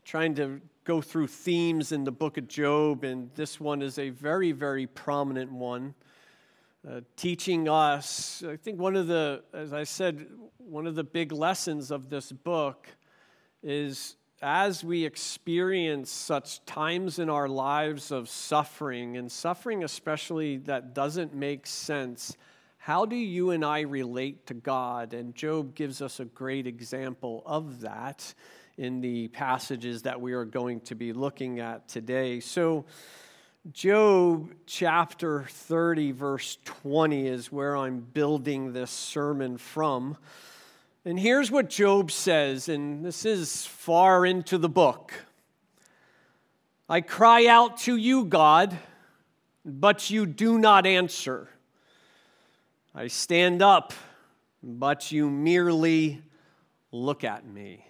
trying to go through themes in the book of Job, and this one is a very, very prominent one, teaching us, I think as I said, one of the big lessons of this book is as we experience such times in our lives of suffering, and suffering especially that doesn't make sense, how do you and I relate to God? And Job gives us a great example of that in the passages that we are going to be looking at today. So Job chapter 30, verse 20 is where I'm building this sermon from. And here's what Job says, and this is far into the book. I cry out to you, God, but you do not answer. I stand up, but you merely look at me.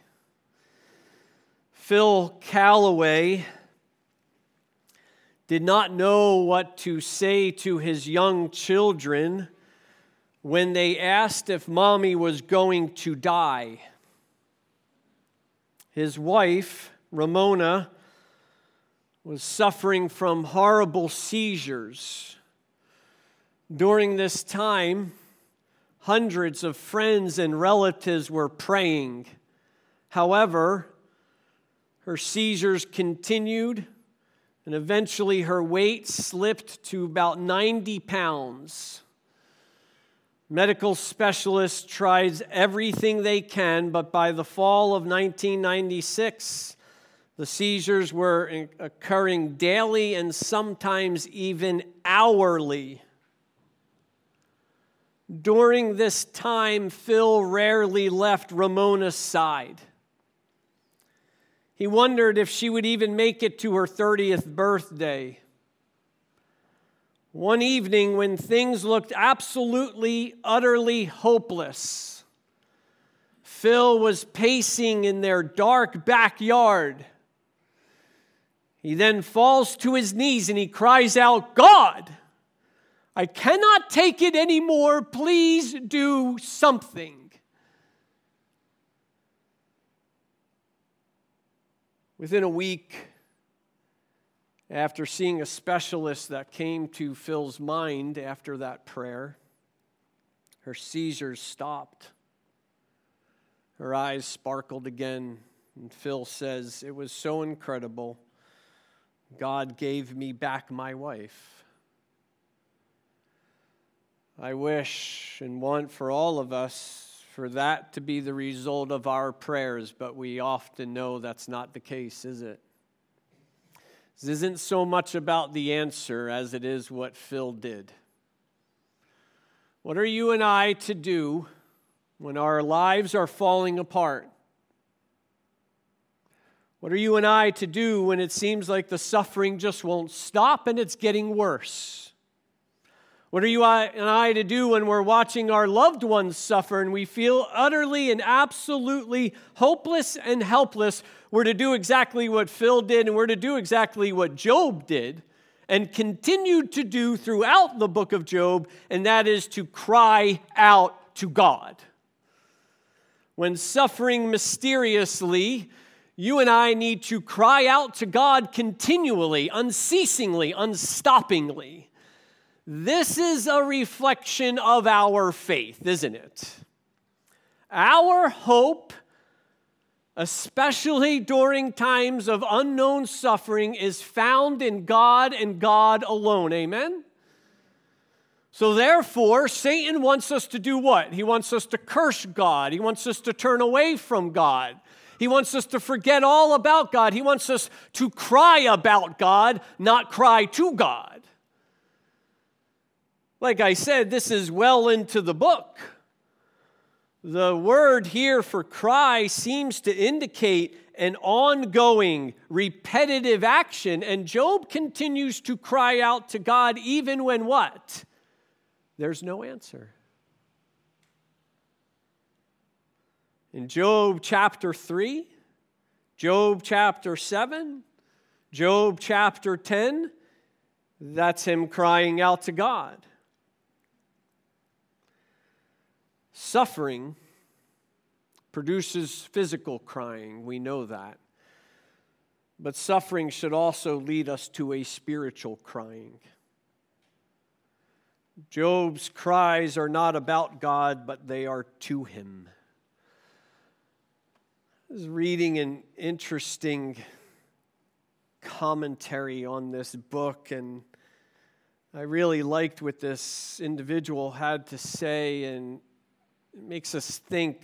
Phil Callaway did not know what to say to his young children when they asked if mommy was going to die. His wife, Ramona, was suffering from horrible seizures. During this time, hundreds of friends and relatives were praying. However, her seizures continued, and eventually her weight slipped to about 90 pounds. Medical specialists tried everything they can, but by the fall of 1996, the seizures were occurring daily and sometimes even hourly. During this time, Phil rarely left Ramona's side. He wondered if she would even make it to her 30th birthday. One evening, when things looked absolutely, utterly hopeless, Phil was pacing in their dark backyard. He then falls to his knees and he cries out, God, I cannot take it anymore. Please do something. Within a week, after seeing a specialist that came to Phil's mind after that prayer, her seizures stopped. Her eyes sparkled again, and Phil says, it was so incredible. God gave me back my wife. I wish and want for all of us for that to be the result of our prayers, but we often know that's not the case, is it? This isn't so much about the answer as it is what Phil did. What are you and I to do when our lives are falling apart? What are you and I to do when it seems like the suffering just won't stop and it's getting worse? What are you and I to do when we're watching our loved ones suffer and we feel utterly and absolutely hopeless and helpless? We're to do exactly what Phil did, and we're to do exactly what Job did and continued to do throughout the book of Job, and that is to cry out to God. When suffering mysteriously, you and I need to cry out to God continually, unceasingly, unstoppingly. This is a reflection of our faith, isn't it? Our hope, especially during times of unknown suffering, is found in God and God alone. Amen? So therefore, Satan wants us to do what? He wants us to curse God. He wants us to turn away from God. He wants us to forget all about God. He wants us to cry about God, not cry to God. Like I said, this is well into the book. The word here for cry seems to indicate an ongoing, repetitive action, and Job continues to cry out to God even when what? There's no answer. In Job chapter 3, Job chapter 7, Job chapter 10, that's him crying out to God. Suffering produces physical crying. We know that. But suffering should also lead us to a spiritual crying. Job's cries are not about God, but they are to him. I was reading an interesting commentary on this book, and I really liked what this individual had to say, and it makes us think.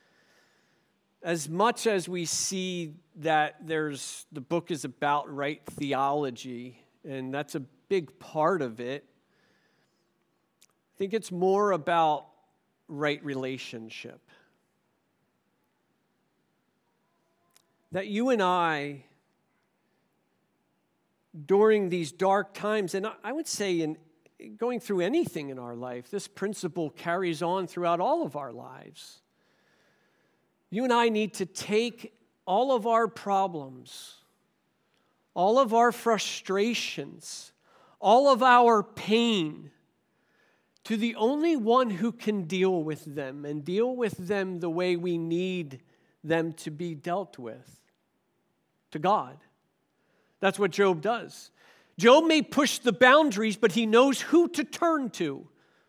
As much as we see that the book is about right theology, and that's a big part of it, I think it's more about right relationship. That you and I, during these dark times, and I would say in going through anything in our life, this principle carries on throughout all of our lives. You and I need to take all of our problems, all of our frustrations, all of our pain to the only one who can deal with them and deal with them the way we need them to be dealt with, to God. That's what Job does. Job may push the boundaries, but he knows who to turn to.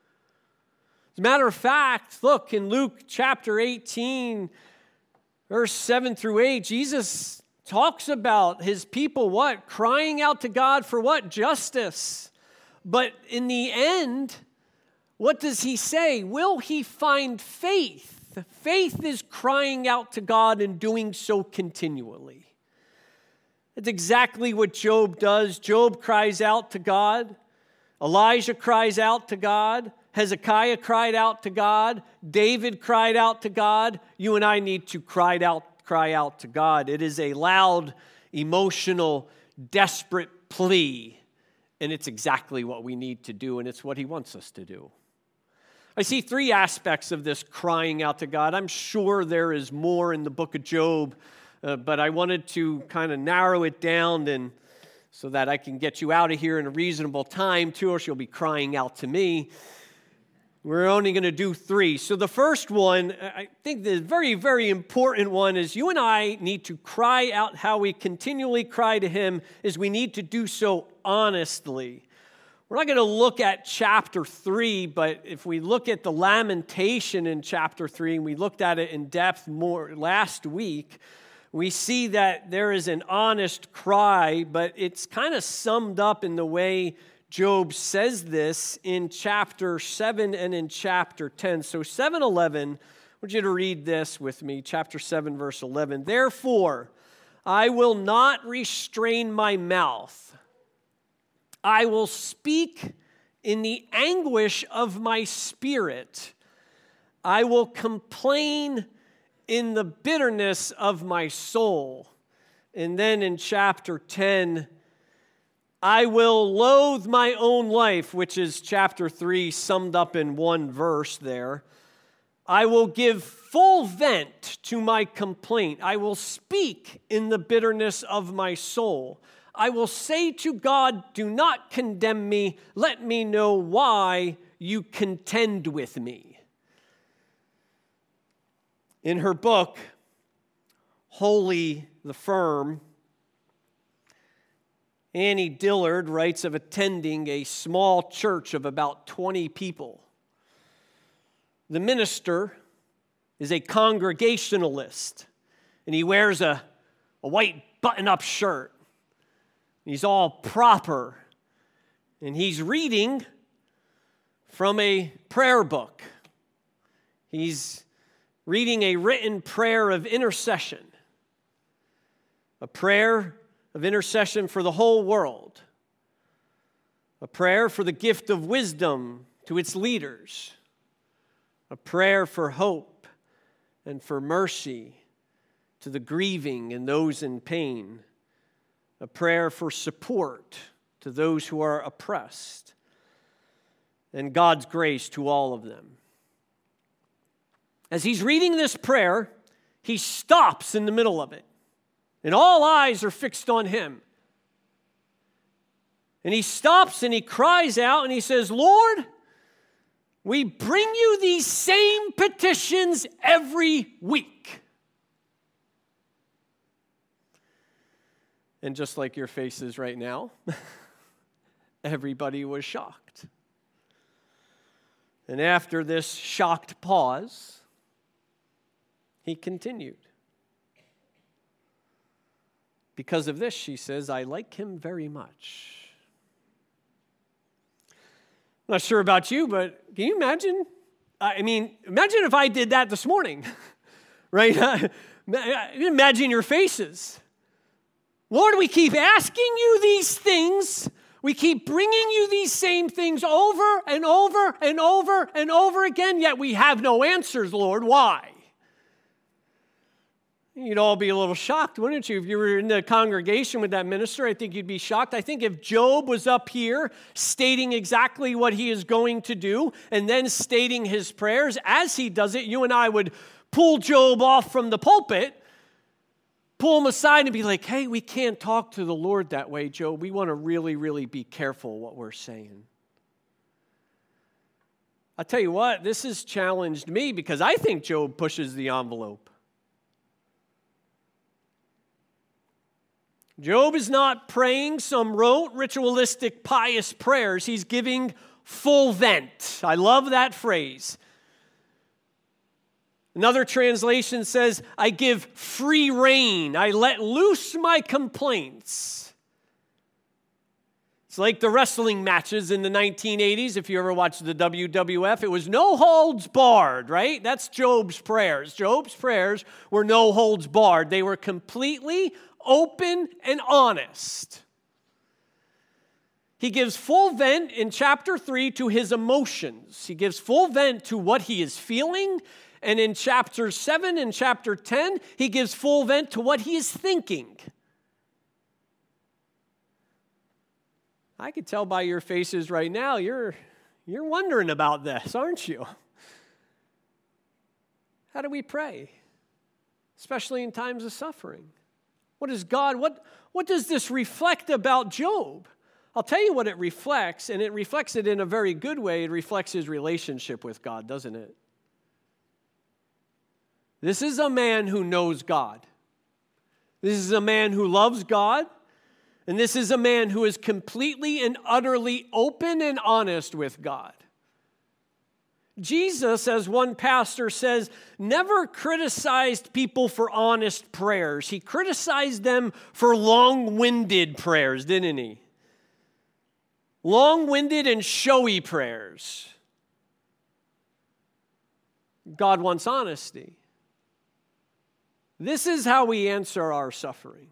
As a matter of fact, look in Luke chapter 18, verse 7 through 8, Jesus talks about his people, what? Crying out to God for what? Justice. But in the end, what does he say? Will he find faith? Faith is crying out to God and doing so continually. That's exactly what Job does. Job cries out to God. Elijah cries out to God. Hezekiah cried out to God. David cried out to God. You and I need to cry out to God. It is a loud, emotional, desperate plea. And it's exactly what we need to do, and it's what he wants us to do. I see three aspects of this crying out to God. I'm sure there is more in the book of Job, but I wanted to kind of narrow it down and so that I can get you out of here in a reasonable time, too, or she'll be crying out to me. We're only going to do three. So the first one, I think the very, very important one is you and I need to cry out how we continually cry to him, is we need to do so honestly. We're not going to look at chapter 3, but if we look at the lamentation in chapter 3, and we looked at it in depth more last week, we see that there is an honest cry, but it's kind of summed up in the way Job says this in chapter 7 and in chapter 10. So 7:11, I want you to read this with me, chapter 7, verse 11. Therefore, I will not restrain my mouth. I will speak in the anguish of my spirit. I will complain in the bitterness of my soul. And then in chapter 10, I will loathe my own life, which is chapter 3 summed up in one verse there. I will give full vent to my complaint. I will speak in the bitterness of my soul. I will say to God, do not condemn me. Let me know why you contend with me. In her book, Holy the Firm, Annie Dillard writes of attending a small church of about 20 people. The minister is a Congregationalist, and he wears a white button-up shirt. He's all proper, and he's reading from a prayer book. He's reading a written prayer of intercession, a prayer of intercession for the whole world, a prayer for the gift of wisdom to its leaders, a prayer for hope and for mercy to the grieving and those in pain, a prayer for support to those who are oppressed, and God's grace to all of them. As he's reading this prayer, he stops in the middle of it, and all eyes are fixed on him. And he stops and he cries out and he says, Lord, we bring you these same petitions every week. And just like your faces right now, everybody was shocked. And after this shocked pause, he continued. Because of this, she says, I like him very much. I'm not sure about you, but can you imagine? Imagine if I did that this morning, right? Imagine your faces. Lord, we keep asking you these things. We keep bringing you these same things over and over and over and over again, yet we have no answers, Lord. Why? You'd all be a little shocked, wouldn't you? If you were in the congregation with that minister, I think you'd be shocked. I think if Job was up here stating exactly what he is going to do and then stating his prayers as he does it, you and I would pull Job off from the pulpit, pull him aside and be like, hey, we can't talk to the Lord that way, Job. We want to really, really be careful what we're saying. I'll tell you what, this has challenged me because I think Job pushes the envelope. Job is not praying some rote, ritualistic, pious prayers. He's giving full vent. I love that phrase. Another translation says, I give free rein. I let loose my complaints. It's like the wrestling matches in the 1980s. If you ever watched the WWF, it was no holds barred, right? That's Job's prayers. Job's prayers were no holds barred. They were completely open and honest. He gives full vent in chapter 3 to his emotions. He gives full vent to what he is feeling. And in chapter 7 and chapter 10, he gives full vent to what he is thinking. I could tell by your faces right now, you're wondering about this, aren't you? How do we pray? Especially in times of suffering. What does this reflect about Job? I'll tell you what it reflects, and it reflects it in a very good way. It reflects his relationship with God, doesn't it? This is a man who knows God. This is a man who loves God. And this is a man who is completely and utterly open and honest with God. Jesus, as one pastor says, never criticized people for honest prayers. He criticized them for long-winded prayers, didn't he? Long-winded and showy prayers. God wants honesty. This is how we answer our suffering.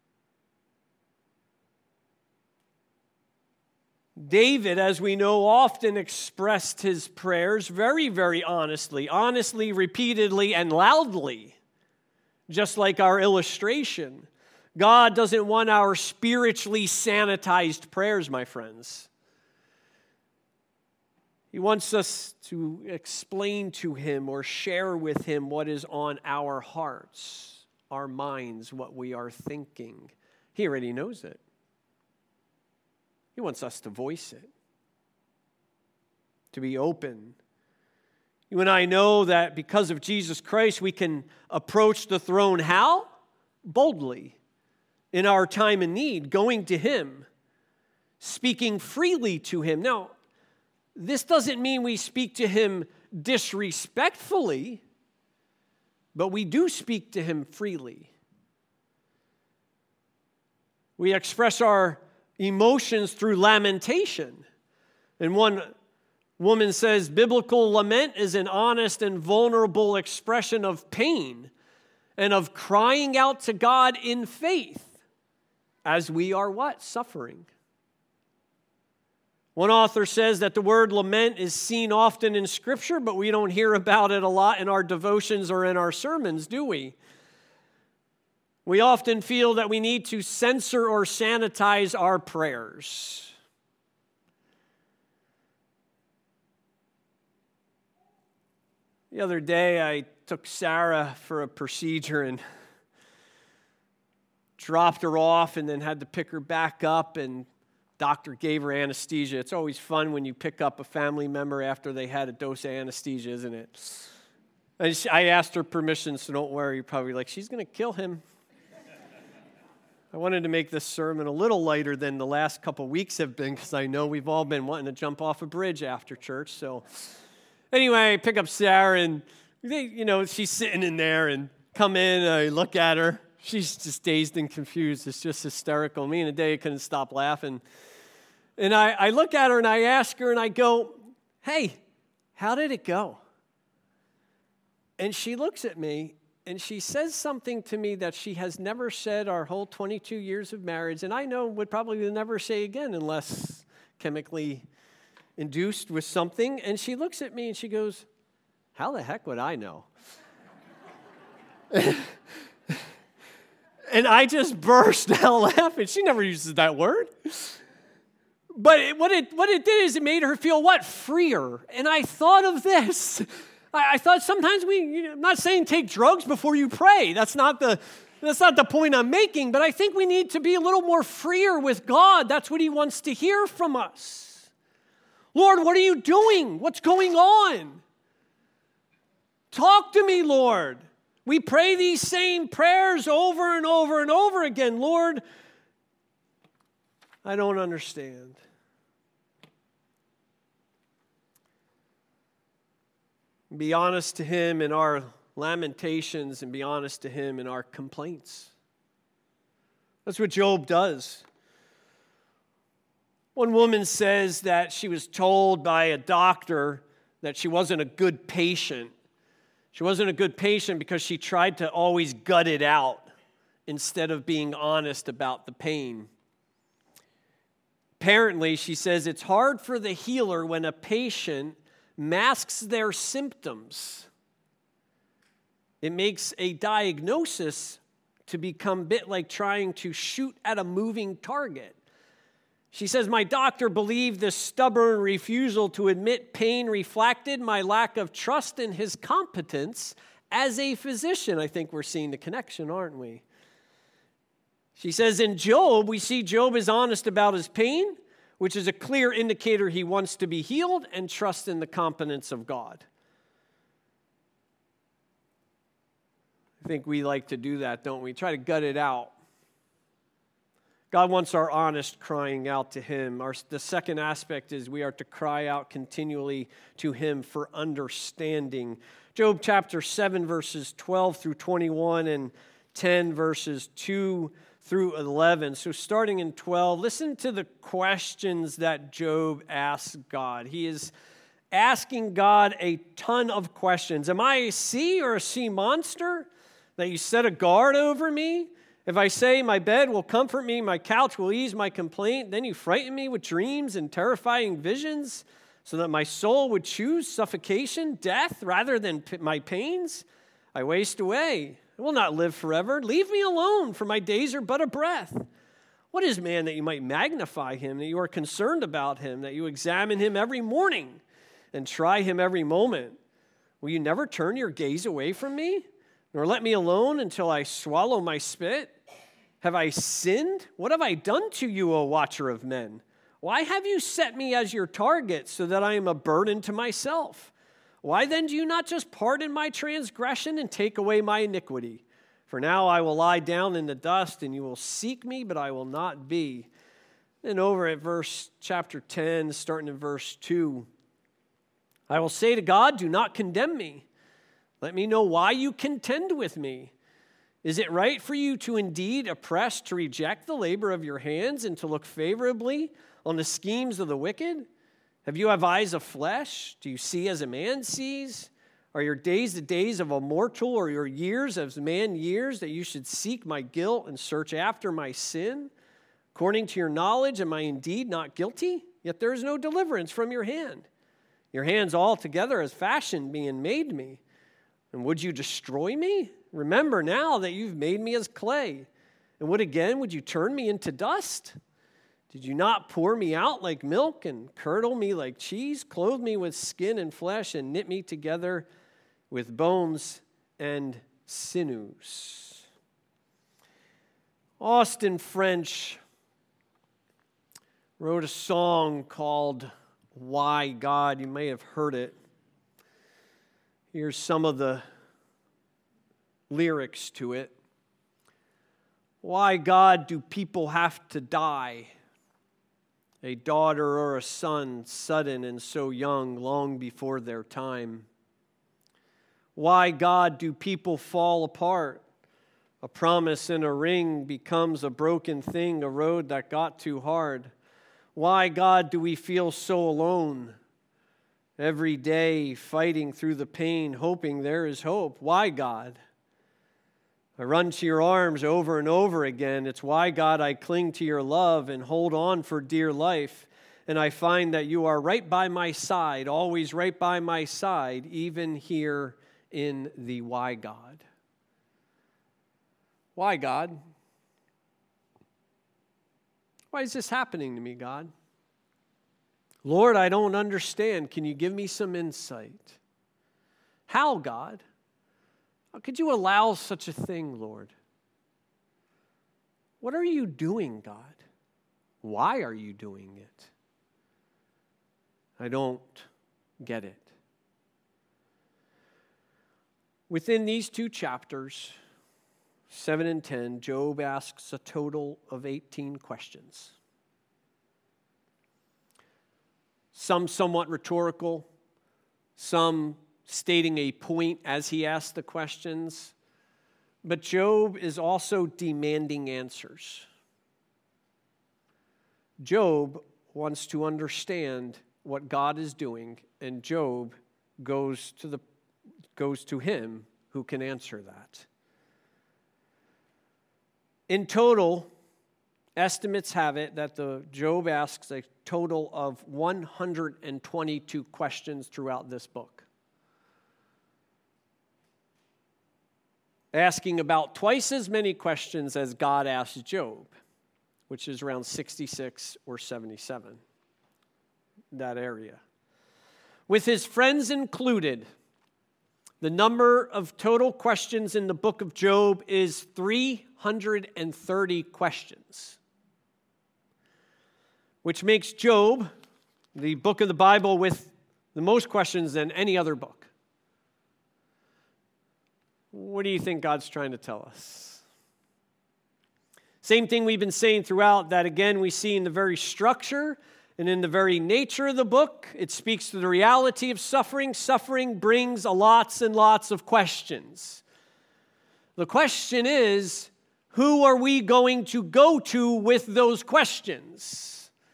David, as we know, often expressed his prayers very, very honestly, repeatedly, and loudly, just like our illustration. God doesn't want our spiritually sanitized prayers, my friends. He wants us to explain to him or share with him what is on our hearts, our minds, what we are thinking. He already knows it. He wants us to voice it, to be open. You and I know that because of Jesus Christ, we can approach the throne how? Boldly. In our time of need, going to him, speaking freely to him. Now, this doesn't mean we speak to him disrespectfully, but we do speak to him freely. We express our emotions through lamentation. And one woman says, biblical lament is an honest and vulnerable expression of pain and of crying out to God in faith as we are what? Suffering. One author says that the word lament is seen often in Scripture, but we don't hear about it a lot in our devotions or in our sermons, do we? We often feel that we need to censor or sanitize our prayers. The other day, I took Sarah for a procedure and dropped her off and then had to pick her back up, and doctor gave her anesthesia. It's always fun when you pick up a family member after they had a dose of anesthesia, isn't it? I asked her permission, so don't worry. You're probably like, she's going to kill him. I wanted to make this sermon a little lighter than the last couple weeks have been because I know we've all been wanting to jump off a bridge after church. So anyway, I pick up Sarah and she's sitting in there and come in and I look at her. She's just dazed and confused. It's just hysterical. Me and Adea couldn't stop laughing. And I look at her and I ask her and I go, "Hey, how did it go?" And she looks at me and she says something to me that she has never said our whole 22 years of marriage, and I know would probably never say again unless chemically induced with something. And she looks at me and she goes, "How the heck would I know?" And I just burst out laughing. She never uses that word. But what it did is it made her feel what? Freer. And I thought of this. I thought sometimes I'm not saying take drugs before you pray. That's not the point I'm making. But I think we need to be a little more freer with God. That's what He wants to hear from us. Lord, what are you doing? What's going on? Talk to me, Lord. We pray these same prayers over and over and over again. Lord, I don't understand. Be honest to Him in our lamentations and be honest to Him in our complaints. That's what Job does. One woman says that she was told by a doctor that she wasn't a good patient. She wasn't a good patient because she tried to always gut it out instead of being honest about the pain. Apparently, she says it's hard for the healer when a patient masks their symptoms. It makes a diagnosis to become a bit like trying to shoot at a moving target. She says, my doctor believed this stubborn refusal to admit pain reflected my lack of trust in his competence as a physician. I think we're seeing the connection, aren't we? She says, in Job, we see Job is honest about his pain, which is a clear indicator he wants to be healed and trust in the competence of God. I think we like to do that, don't we? Try to gut it out. God wants our honest crying out to Him. The second aspect is we are to cry out continually to Him for understanding. Job chapter 7, verses 12 through 21, and 10, verses 2 through 11. So starting in 12, listen to the questions that Job asks God. He is asking God a ton of questions. Am I a sea or a sea monster that you set a guard over me? If I say my bed will comfort me, my couch will ease my complaint, then you frighten me with dreams and terrifying visions so that my soul would choose suffocation, death, rather than my pains. I waste away. I will not live forever. Leave me alone, for my days are but a breath. What is man that you might magnify him, that you are concerned about him, that you examine him every morning and try him every moment? Will you never turn your gaze away from me, nor let me alone until I swallow my spit? Have I sinned? What have I done to you, O watcher of men? Why have you set me as your target so that I am a burden to myself? Why then do you not just pardon my transgression and take away my iniquity? For now I will lie down in the dust, and you will seek me, but I will not be. Then over at chapter 10, starting in verse 2, I will say to God, do not condemn me. Let me know why you contend with me. Is it right for you to indeed oppress, to reject the labor of your hands, and to look favorably on the schemes of the wicked? Have you eyes of flesh? Do you see as a man sees? Are your days the days of a mortal, or your years as man years, that you should seek my guilt and search after my sin? According to your knowledge, am I indeed not guilty? Yet there is no deliverance from your hand. Your hands altogether has fashioned me and made me. And would you destroy me? Remember now that you've made me as clay. And would you turn me into dust? Did you not pour me out like milk and curdle me like cheese, clothe me with skin and flesh, and knit me together with bones and sinews? Austin French wrote a song called Why God? You may have heard it. Here's some of the lyrics to it. Why, God, do people have to die? A daughter or a son, sudden and so young, long before their time. Why, God, do people fall apart? A promise and a ring becomes a broken thing, a road that got too hard. Why, God, do we feel so alone? Every day fighting through the pain, hoping there is hope. Why, God? I run to your arms over and over again. It's why, God, I cling to your love and hold on for dear life. And I find that you are right by my side, always right by my side, even here in the why, God. Why, God? Why is this happening to me, God? Lord, I don't understand. Can you give me some insight? How, God? How could you allow such a thing, Lord? What are you doing, God? Why are you doing it? I don't get it. Within these two chapters, 7 and 10, Job asks a total of 18 questions. Some somewhat rhetorical, some stating a point as he asks the questions. But Job is also demanding answers. Job wants to understand what God is doing, and Job goes to him who can answer that. In total, estimates have it that Job asks a total of 122 questions throughout this book. Asking about twice as many questions as God asked Job, which is around 66 or 77, that area. With his friends included, the number of total questions in the book of Job is 330 questions, which makes Job the book of the Bible with the most questions than any other book. What do you think God's trying to tell us? Same thing we've been saying throughout, that again we see in the very structure and in the very nature of the book. It speaks to the reality of suffering. Suffering brings lots and lots of questions. The question is, who are we going to go to with those questions?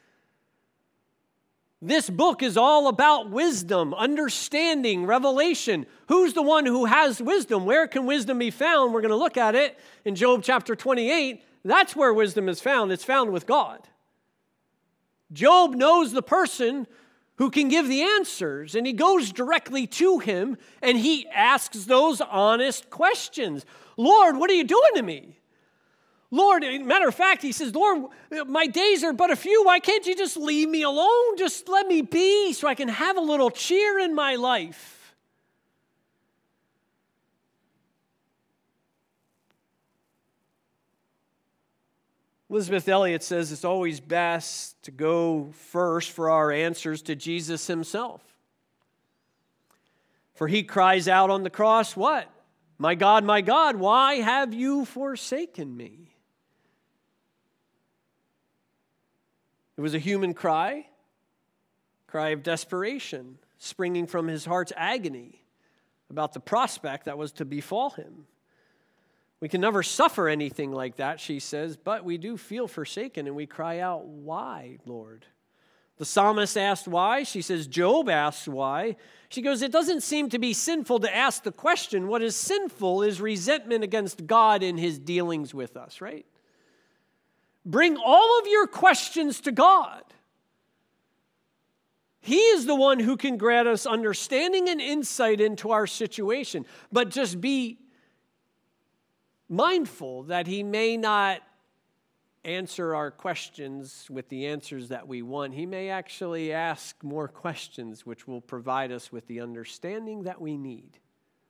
This book is all about wisdom, understanding, revelation. Who's the one who has wisdom? Where can wisdom be found? We're going to look at it in Job chapter 28. That's where wisdom is found. It's found with God. Job knows the person who can give the answers, and he goes directly to him, and he asks those honest questions. Lord, what are you doing to me? Lord, matter of fact, he says, Lord, my days are but a few. Why can't you just leave me alone? Just let me be so I can have a little cheer in my life. Elizabeth Elliot says it's always best to go first for our answers to Jesus himself. For he cries out on the cross, what? My God, why have you forsaken me? It was a human cry of desperation, springing from his heart's agony about the prospect that was to befall him. We can never suffer anything like that, she says, but we do feel forsaken, and we cry out, why, Lord? The psalmist asked why. She says, Job asked why. She goes, it doesn't seem to be sinful to ask the question. What is sinful is resentment against God in his dealings with us, right? Bring all of your questions to God. He is the one who can grant us understanding and insight into our situation. But just be mindful that he may not answer our questions with the answers that we want. He may actually ask more questions, which will provide us with the understanding that we need.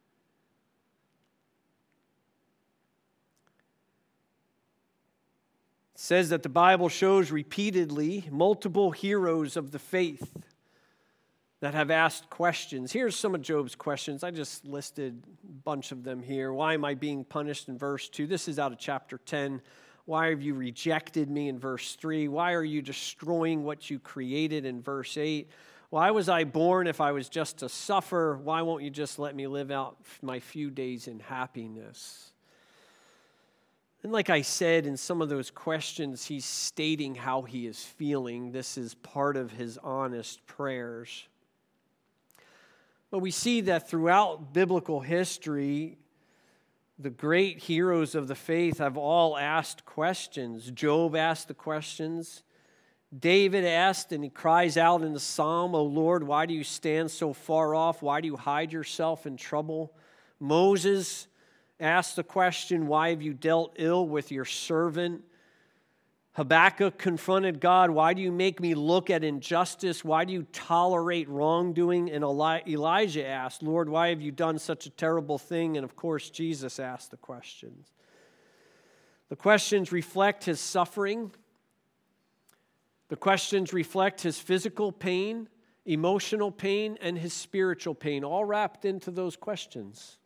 It says that the Bible shows repeatedly multiple heroes of the faith that have asked questions. Here's some of Job's questions. I just listed a bunch of them here. Why am I being punished in verse 2? This is out of chapter 10 Why have you rejected me in verse 3? Why are you destroying what you created in verse 8? Why was I born if I was just to suffer? Why won't you just let me live out my few days in happiness? And like I said, in some of those questions, he's stating how he is feeling. This is part of his honest prayers. But we see that throughout biblical history, the great heroes of the faith have all asked questions. Job asked the questions. David asked, and he cries out in the psalm, "O Lord, why do you stand so far off? Why do you hide yourself in trouble?" Moses asked the question, "Why have you dealt ill with your servant?" Habakkuk confronted God, "Why do you make me look at injustice? Why do you tolerate wrongdoing?" And Elijah asked, "Lord, why have you done such a terrible thing?" And of course, Jesus asked the questions. The questions reflect his suffering. The questions reflect his physical pain, emotional pain, and his spiritual pain, all wrapped into those questions.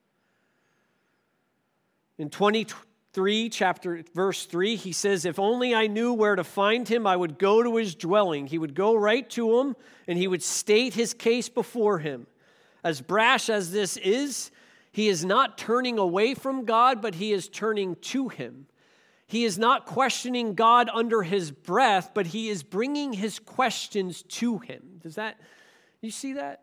In 23, verse 3, he says, "If only I knew where to find him, I would go to his dwelling." He would go right to him, and he would state his case before him. As brash as this is, he is not turning away from God, but he is turning to him. He is not questioning God under his breath, but he is bringing his questions to him. You see that?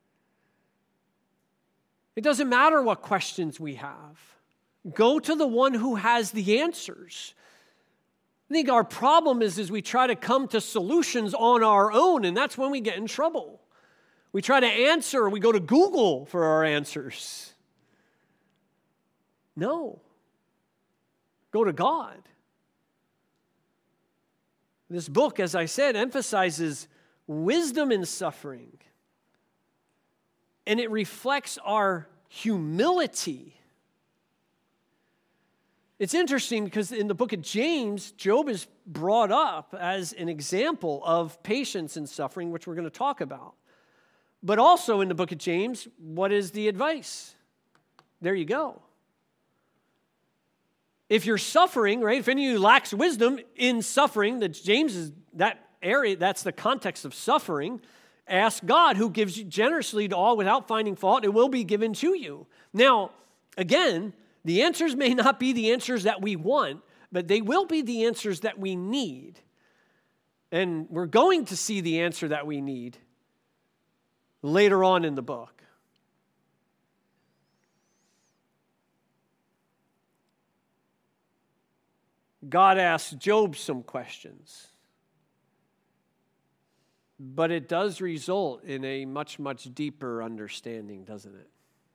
It doesn't matter what questions we have. Go to the one who has the answers. I think our problem is we try to come to solutions on our own, and that's when we get in trouble. We try to answer, we go to Google for our answers. No. Go to God. This book, as I said, emphasizes wisdom in suffering. And it reflects our humility. It's interesting because in the book of James, Job is brought up as an example of patience in suffering, which we're going to talk about. But also in the book of James, what is the advice? There you go. If you're suffering, right, if any of you lacks wisdom in suffering, that James is that area, that's the context of suffering, ask God, who gives you generously to all without finding fault, it will be given to you. Now, again, the answers may not be the answers that we want, but they will be the answers that we need. And we're going to see the answer that we need later on in the book. God asked Job some questions, but it does result in a much, much deeper understanding, doesn't it?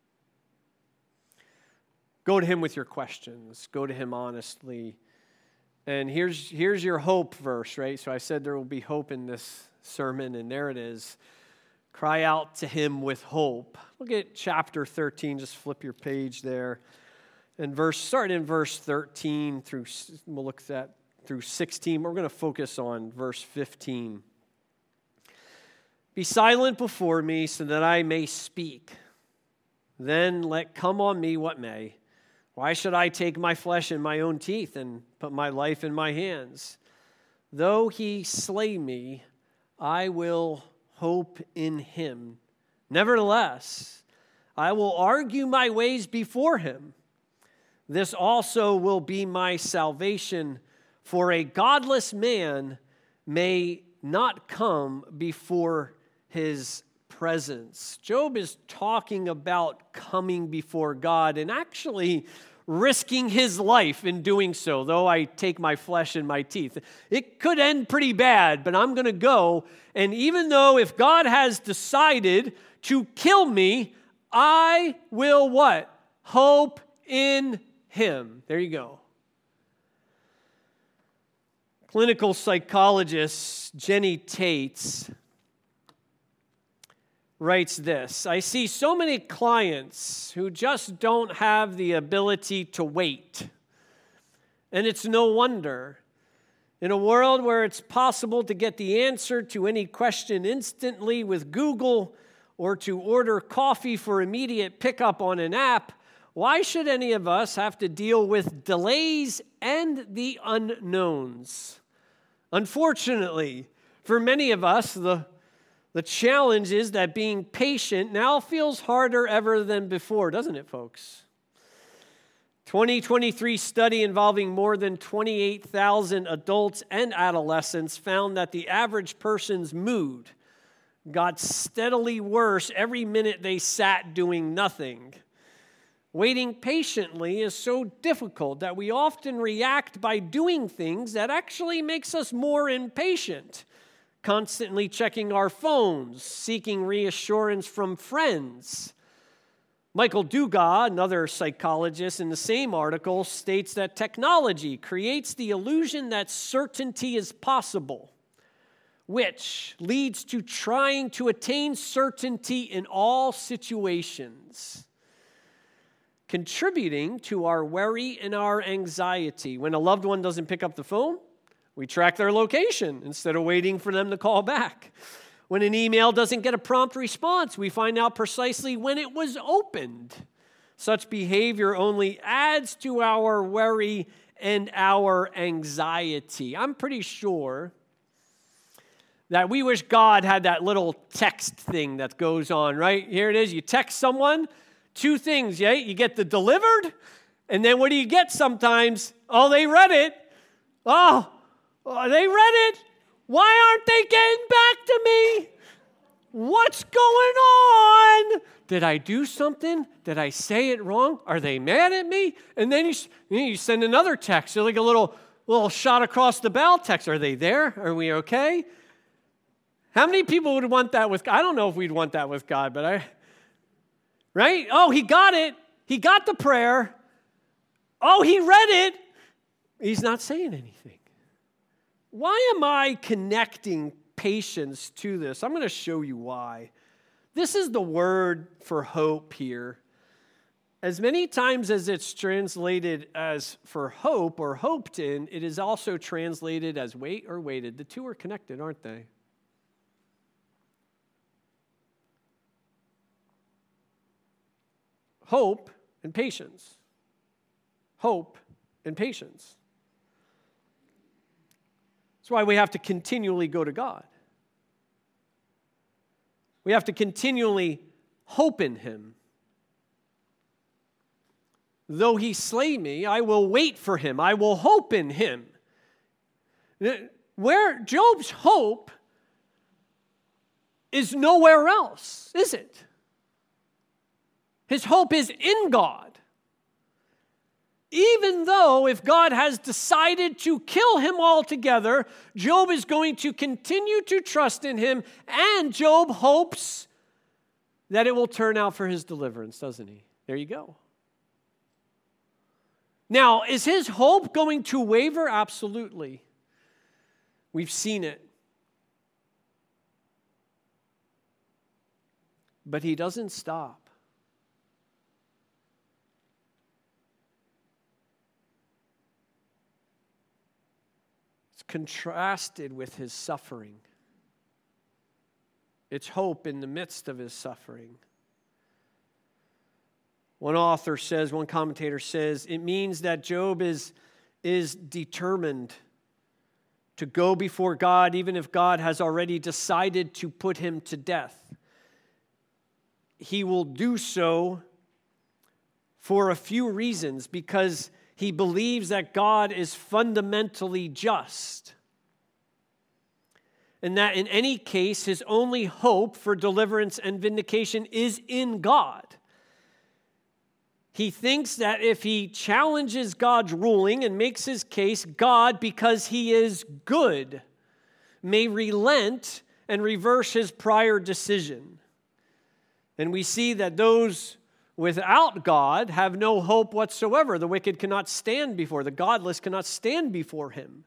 Go to him with your questions. Go to him honestly. And here's your hope verse, right? So I said there will be hope in this sermon, and there it is. Cry out to him with hope. Look at chapter 13. Just flip your page there. And start in verse 13 we'll look at through 16. We're going to focus on verse 15. "Be silent before me so that I may speak. Then let come on me what may. Why should I take my flesh in my own teeth and put my life in my hands? Though he slay me, I will hope in him. Nevertheless, I will argue my ways before him. This also will be my salvation, for a godless man may not come before his presence." Job is talking about coming before God and actually risking his life in doing so, though I take my flesh in my teeth. It could end pretty bad, but I'm going to go. And even though if God has decided to kill me, I will what? Hope in him. There you go. Clinical psychologist Jenny Tates writes this: "I see so many clients who just don't have the ability to wait. And it's no wonder. In a world where it's possible to get the answer to any question instantly with Google, or to order coffee for immediate pickup on an app, Why should any of us have to deal with delays and the unknowns? Unfortunately, for many of us, the challenge is that being patient now feels harder ever than before, doesn't it, folks? 2023 study involving more than 28,000 adults and adolescents found that the average person's mood got steadily worse every minute they sat doing nothing. Waiting patiently is so difficult that we often react by doing things that actually makes us more impatient, constantly checking our phones, seeking reassurance from friends. Michael Dugas, another psychologist in the same article, states that technology creates the illusion that certainty is possible, which leads to trying to attain certainty in all situations, contributing to our worry and our anxiety. When a loved one doesn't pick up the phone, we track their location instead of waiting for them to call back. When an email doesn't get a prompt response, we find out precisely when it was opened. Such behavior only adds to our worry and our anxiety. I'm pretty sure that we wish God had that little text thing that goes on, right? Here it is. You text someone, two things, yeah? You get the delivered, and then what do you get sometimes? Oh, they read it. Oh, they read it. Why aren't they getting back to me? What's going on? Did I do something? Did I say it wrong? Are they mad at me? And then you send another text, like a little shot across the bow text. Are they there? Are we okay? How many people would want that with God? I don't know if we'd want that with God, but right? Oh, he got it. He got the prayer. Oh, he read it. He's not saying anything. Why am I connecting patience to this? I'm going to show you why. This is the word for hope here. As many times as it's translated as for hope or hoped in, it is also translated as wait or waited. The two are connected, aren't they? Hope and patience. Hope and patience. That's why we have to continually go to God. We have to continually hope in him. Though he slay me, I will wait for him. I will hope in him. Where Job's hope is nowhere else, is it? His hope is in God. Even though if God has decided to kill him altogether, Job is going to continue to trust in him, and Job hopes that it will turn out for his deliverance, doesn't he? There you go. Now, is his hope going to waver? Absolutely. We've seen it. But he doesn't stop. Contrasted with his suffering. It's hope in the midst of his suffering. One commentator says, it means that Job is determined to go before God even if God has already decided to put him to death. He will do so for a few reasons, because he believes that God is fundamentally just, and that in any case, his only hope for deliverance and vindication is in God. He thinks that if he challenges God's ruling and makes his case, God, because he is good, may relent and reverse his prior decision. And we see that those without God have no hope whatsoever. The wicked cannot stand before, the godless cannot stand before him.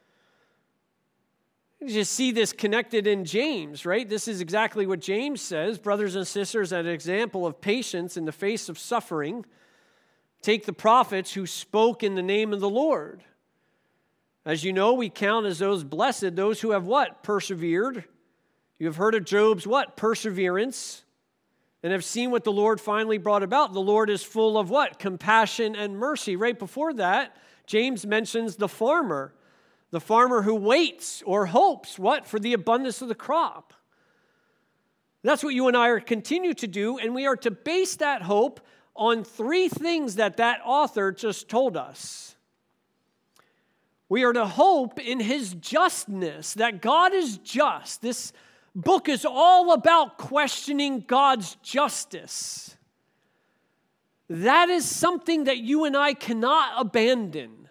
You just see this connected in James, right? This is exactly what James says. Brothers and sisters, an example of patience in the face of suffering. Take the prophets who spoke in the name of the Lord. As you know, we count as those blessed, those who have what? Persevered. You have heard of Job's what? Perseverance. and have seen what the Lord finally brought about. The Lord is full of what? Compassion and mercy. Right before that, James mentions the farmer who waits or hopes, what? For the abundance of the crop. That's what you and I are continue to do, and we are to base that hope on three things that author just told us. We are to hope in his justness, that God is just. This book is all about questioning God's justice. That is something that you and I cannot abandon.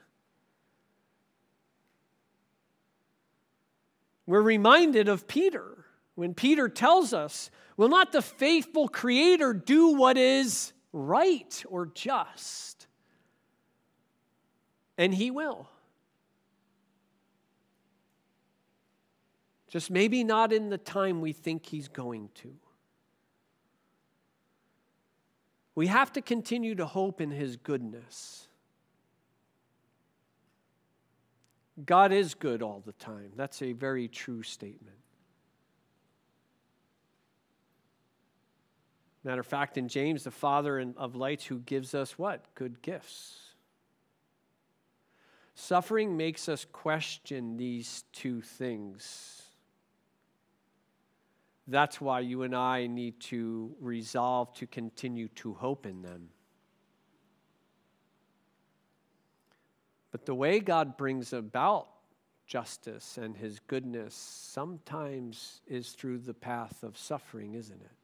We're reminded of Peter when Peter tells us, will not the faithful Creator do what is right or just? And he will. Just maybe not in the time we think he's going to. We have to continue to hope in his goodness. God is good all the time. That's a very true statement. Matter of fact, in James, the Father of lights who gives us what? Good gifts. Suffering makes us question these two things. That's why you and I need to resolve to continue to hope in them. But the way God brings about justice and his goodness sometimes is through the path of suffering, isn't it?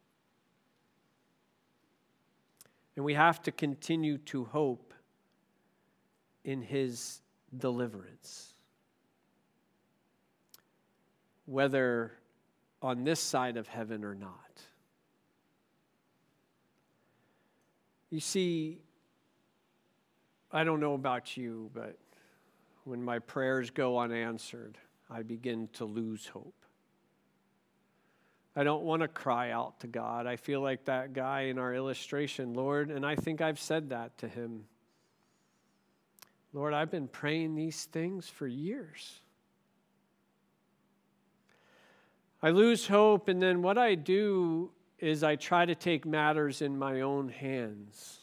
And we have to continue to hope in his deliverance. Whether on this side of heaven or not. You see, I don't know about you, but when my prayers go unanswered, I begin to lose hope. I don't want to cry out to God. I feel like that guy in our illustration, Lord, and I think I've said that to him. Lord, I've been praying these things for years. I lose hope, and then what I do is I try to take matters in my own hands.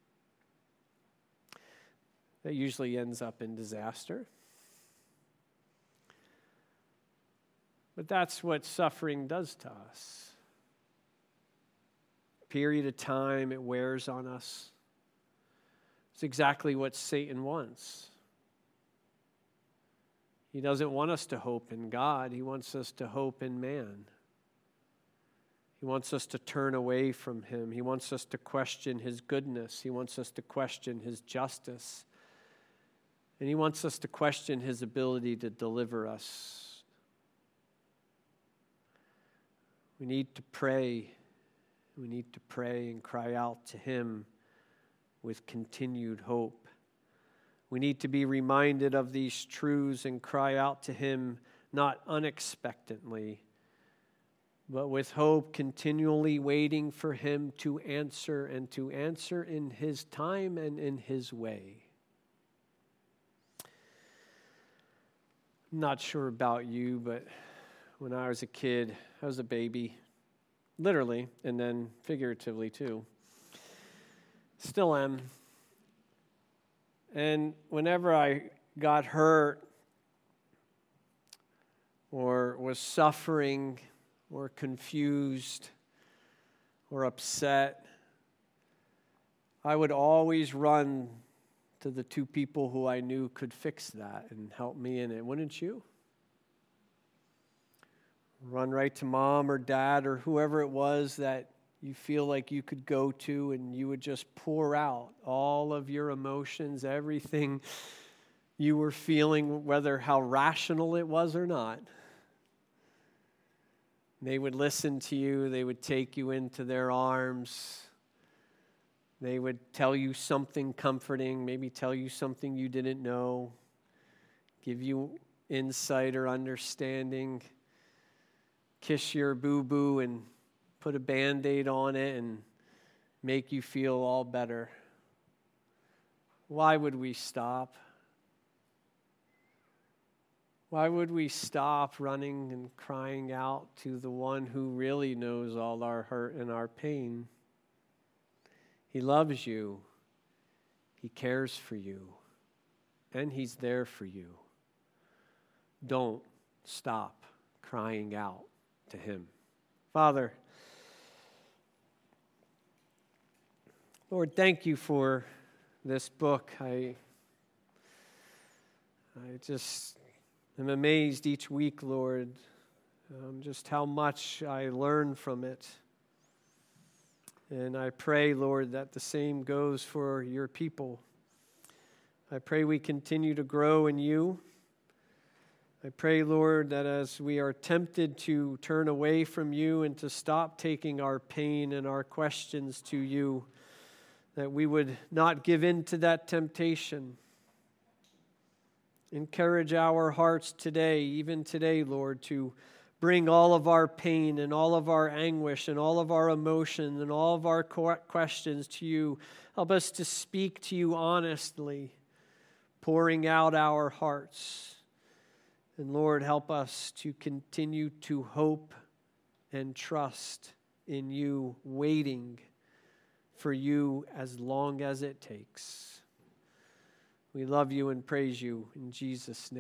That usually ends up in disaster. But that's what suffering does to us. A period of time, it wears on us. It's exactly what Satan wants. He doesn't want us to hope in God. He wants us to hope in man. He wants us to turn away from him. He wants us to question his goodness. He wants us to question his justice. And he wants us to question his ability to deliver us. We need to pray. We need to pray and cry out to him with continued hope. We need to be reminded of these truths and cry out to him, not unexpectedly, but with hope, continually waiting for him to answer, and to answer in his time and in his way. I'm not sure about you, but when I was a kid, I was a baby, literally, and then figuratively too. Still am. And whenever I got hurt or was suffering or confused or upset, I would always run to the two people who I knew could fix that and help me in it. Wouldn't you? Run right to mom or dad or whoever it was that you feel like you could go to, and you would just pour out all of your emotions, everything you were feeling, whether how rational it was or not. They would listen to you. They would take you into their arms. They would tell you something comforting, maybe tell you something you didn't know, give you insight or understanding, kiss your boo-boo and put a Band-Aid on it and make you feel all better. Why would we stop? Why would we stop running and crying out to the one who really knows all our hurt and our pain? He loves you. He cares for you. And He's there for you. Don't stop crying out to Him. Father, Lord, thank you for this book. I just am amazed each week, Lord, just how much I learn from it. And I pray, Lord, that the same goes for your people. I pray we continue to grow in you. I pray, Lord, that as we are tempted to turn away from you and to stop taking our pain and our questions to you, that we would not give in to that temptation. Encourage our hearts today, even today, Lord, to bring all of our pain and all of our anguish and all of our emotion and all of our questions to you. Help us to speak to you honestly, pouring out our hearts. And Lord, help us to continue to hope and trust in you, waiting for you as long as it takes. We love you and praise you in Jesus' name.